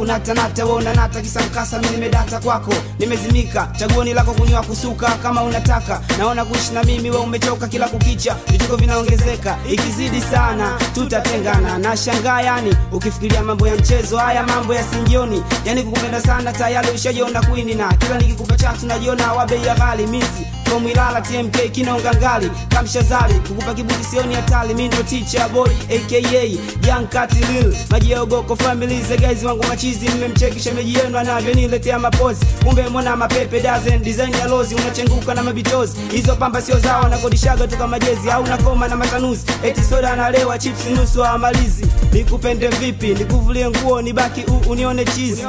kunata nata wewe unanata kisa mkasa mimi nimedata kwako nimezimika chaguoni lako kunywa kusuka kama unataka naona kuishi na mimi wewe umechoka kila kukicha vituko vinaongezeka ikizidi sana tutatengana na shangaa yani ukifikiria mambo ya mchezo haya mambo ya singioni yani kukupenda sana tayari ushajiona queen na kila nikikupa chance unajiona wa bei ya ghali misi from Ilala TMK Kinonga ngali Kamshazali kukupa kiburi sioni hatari mimi ndo teacher boy aka Young Cat Lil Majiogoko family ze guys wangu machizi mmemchekisha meji yenu anavyoniletea mapozi kumbe mwana mapepe dozen design ya lozi unachenguka na mabitozi hizo pamba sio zao na kodishaga tu kama jezi au nakoma na matanuzi eti soda analewa chips nusu amalizi nikupende vipi nikuvulie nguo nibaki unione cheese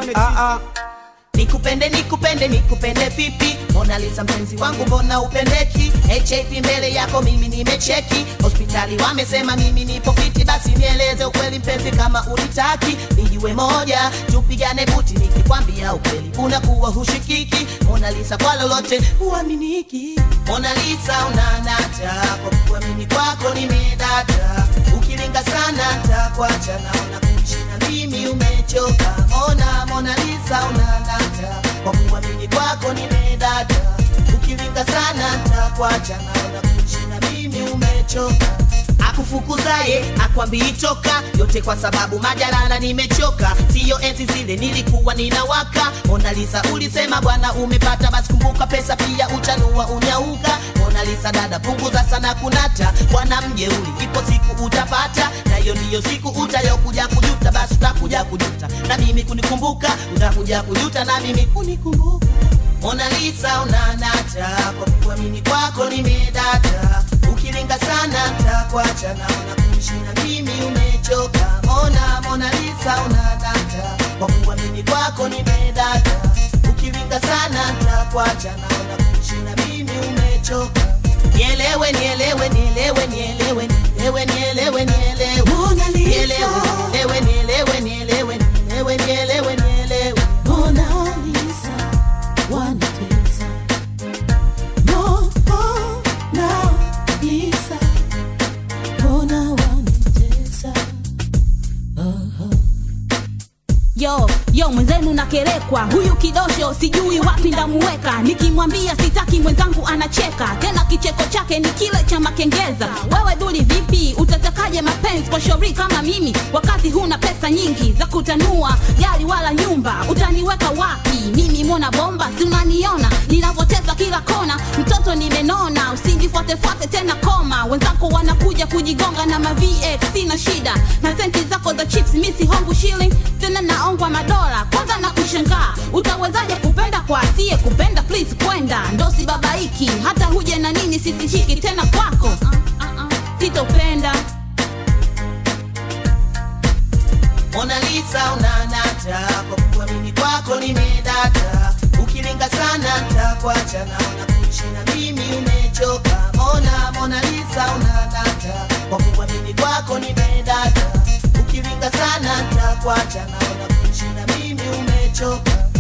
Nikupende vipi Mona Lisa mpenzi wangu mbona upendeki HIV mbele yako mimi nimecheki hospitali wamesema mimi nipo fiti basi nieleze ukweli mpenzi kama unitaki nijue moja tupigane buti nikikwambia ukweli unakuwa hushikiki Mona Lisa kwa lolote huaminiki Mona Lisa unanata kwa kuamini kwako nimedata ukilinga sana nitakuacha naona kuishi na mimi umechoka Mona Lisa unanata kwa kuamini kwako nimedata ukilinga sana nitakuacha naona kuishi na mimi umechoka akufukuzaye akwambii toka yote kwa sababu majalala nimechoka sio enzi zile nilikuwa ninawaka Mona Lisa ulisema bwana umepata basi kumbuka pesa pia utanua unyauka Mona Lisa dada punguza sana kunata bwana mjeuri ipo siku utapata na hiyo ndiyo siku utayokuja kujuta basi utakuja kujuta na mimi kunikumbuka utakuja kujuta na mimi kunikumbuka Mona Lisa unanata kwa kuamini kwako nimedata ukilinga sana nitakuacha naona kuishi na mimi umechoka Mona Lisa unanata kwa kuamini kwako nimedata ukilinga sana nitakuacha naona kuishi na mimi umechoka nielewe Mona Lisa nielewe Mona Lisa wanitesa Mona Lisa Mona wanitesa Yo mwenzenu nakerekwa huyu kidosho sijui wapi ndamuweka nikimwambia sitaki mwenzangu anacheka tena kicheko chake ni kile cha makengeza wewe duli vipi utatakaje mapenzi kwa shauri kama mimi wakati huna pesa nyingi za kutanua gari wala nyumba utaniweka wapi mimi mwana bomba si unaniona ninavoteza kila kona mtoto nimenona usinifuate tena koma wenzako wanakuja kujigonga na VX sina shida na senti zako za chips misi hongu shilling tena naongwa madola kwanza na kushangaa utawezaje kupenda kwa asiye kupenda please kwenda ndo si babaiki hata huje na nini sisishiki tena kwako sitopenda Mona Lisa unanata kwa kuamini kwako nimedata ukilinga sana nitakuacha naona kuishi na mimi umechoka Mona Lisa unanata kwa kuamini kwako nimedata ukilinga sana nitakuacha naona kuishi na mimi umechoka